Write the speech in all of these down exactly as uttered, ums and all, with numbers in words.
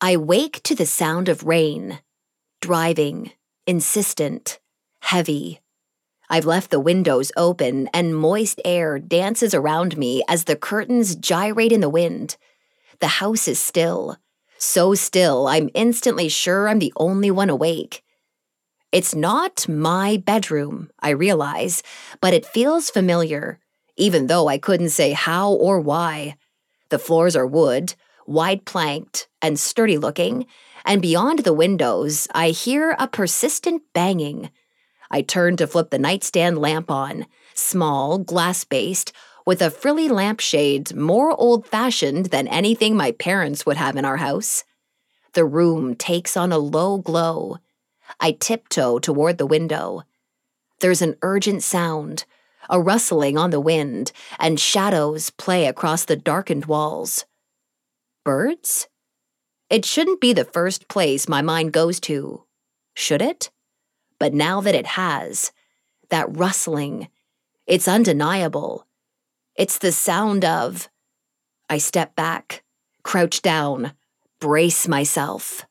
I wake to the sound of rain. Driving, insistent, heavy. I've left the windows open and moist air dances around me as the curtains gyrate in the wind. The house is still. So still, I'm instantly sure I'm the only one awake. It's not my bedroom, I realize, but it feels familiar, even though I couldn't say how or why. The floors are wood, wide-planked, and sturdy-looking, and beyond the windows, I hear a persistent banging. I turn to flip the nightstand lamp on, small, glass-based, with a frilly lampshade more old-fashioned than anything my parents would have in our house. The room takes on a low glow. I tiptoe toward the window. There's an urgent sound, a rustling on the wind, and shadows play across the darkened walls. Birds? It shouldn't be the first place my mind goes to, should it? But now that it has, that rustling, it's undeniable. It's the sound of... I step back, crouch down, brace myself.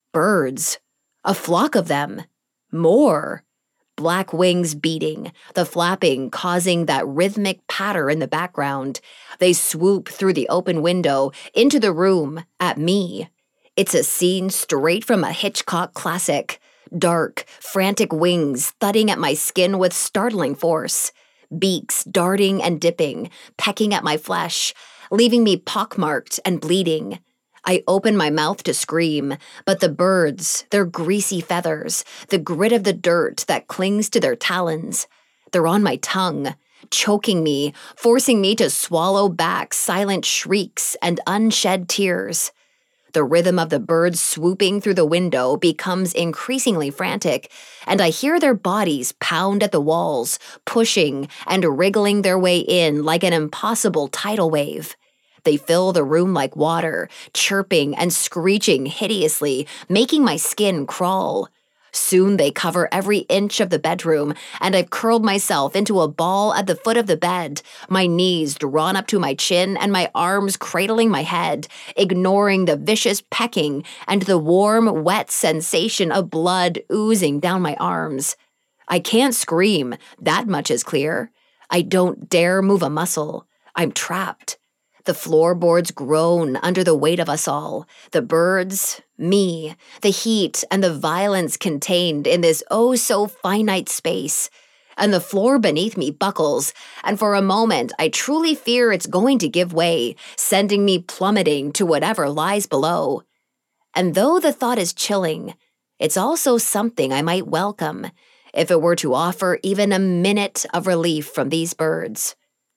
Birds. A flock of them. More. Black wings beating, the flapping causing that rhythmic patter in the background. They swoop through the open window, into the room, at me. It's a scene straight from a Hitchcock classic. Dark, frantic wings thudding at my skin with startling force. Beaks darting and dipping, pecking at my flesh, leaving me pockmarked and bleeding. I open my mouth to scream, but the birds, their greasy feathers, the grit of the dirt that clings to their talons, they're on my tongue, choking me, forcing me to swallow back silent shrieks and unshed tears. The rhythm of the birds swooping through the window becomes increasingly frantic, and I hear their bodies pound at the walls, pushing and wriggling their way in like an impossible tidal wave. They fill the room like water, chirping and screeching hideously, making my skin crawl. Soon they cover every inch of the bedroom, and I've curled myself into a ball at the foot of the bed, my knees drawn up to my chin and my arms cradling my head, ignoring the vicious pecking and the warm, wet sensation of blood oozing down my arms. I can't scream, that much is clear. I don't dare move a muscle. I'm trapped. The floorboards groan under the weight of us all, the birds, me, the heat and the violence contained in this oh-so-finite space. And the floor beneath me buckles, and for a moment I truly fear it's going to give way, sending me plummeting to whatever lies below. And though the thought is chilling, it's also something I might welcome, if it were to offer even a minute of relief from these birds.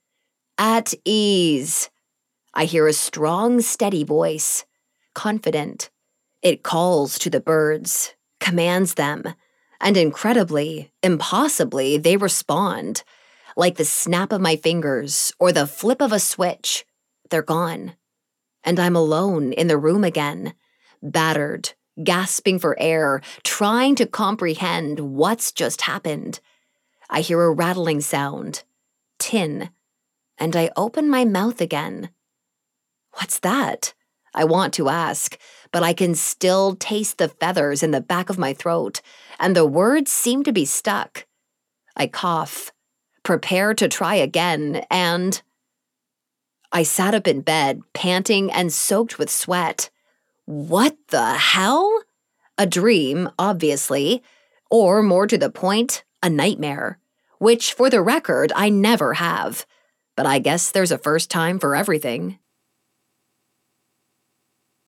At ease. I hear a strong, steady voice, confident. It calls to the birds, commands them, and incredibly, impossibly, they respond. Like the snap of my fingers or the flip of a switch, they're gone. And I'm alone in the room again, battered, gasping for air, trying to comprehend what's just happened. I hear a rattling sound, tin, and I open my mouth again. What's that? I want to ask, but I can still taste the feathers in the back of my throat, and the words seem to be stuck. I cough, prepare to try again, and... I sat up in bed, panting and soaked with sweat. What the hell? A dream, obviously, or more to the point, a nightmare, which, for the record, I never have. But I guess there's a first time for everything.